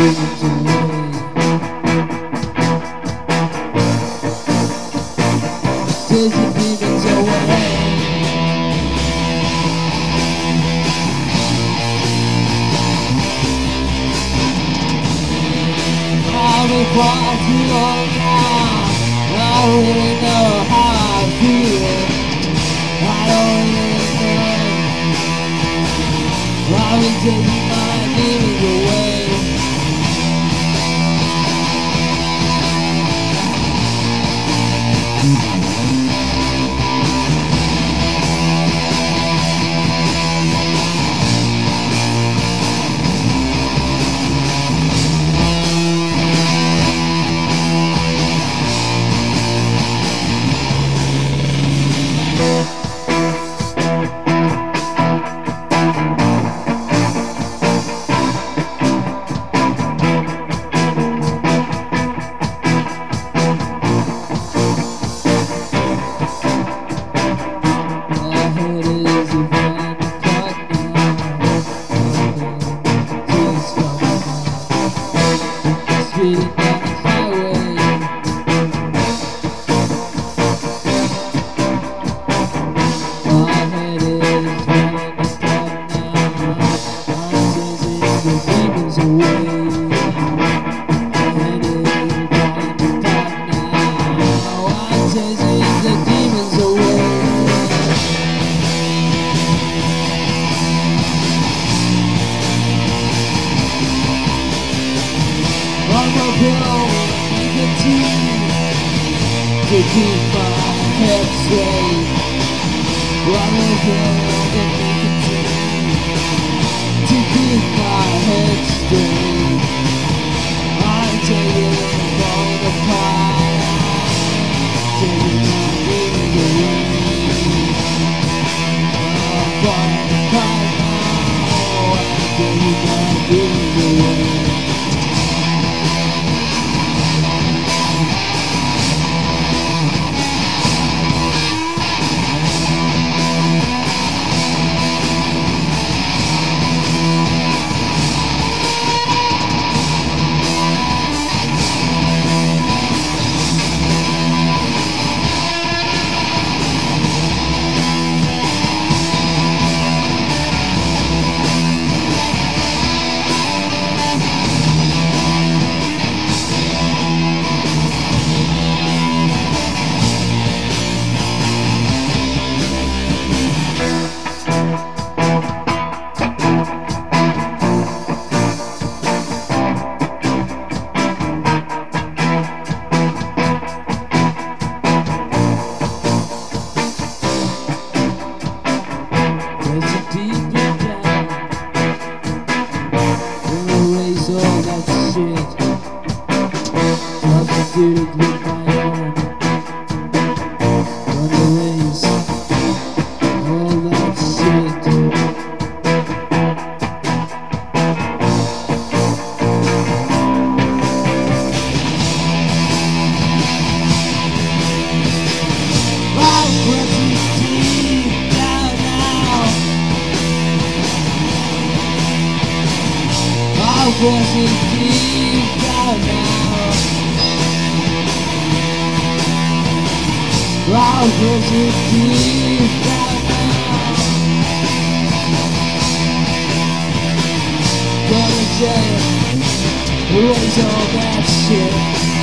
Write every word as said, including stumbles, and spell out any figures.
demons away. Chase the demons away. I've been far too long now. I don't really know how I feel. I don't really know. I've been taking my demons away. To keep my head straight, one of them that nicotine. To keep my head straight, I'm taking it from the pie, taking my demons away. I'm flying the pie now, I'm taking my demons away. Did it with my own, run erase all that shit. I'm pressing deep down now. I'm pressing deep down now. I'm pressing deep down now. Gonna say, erase all that shit.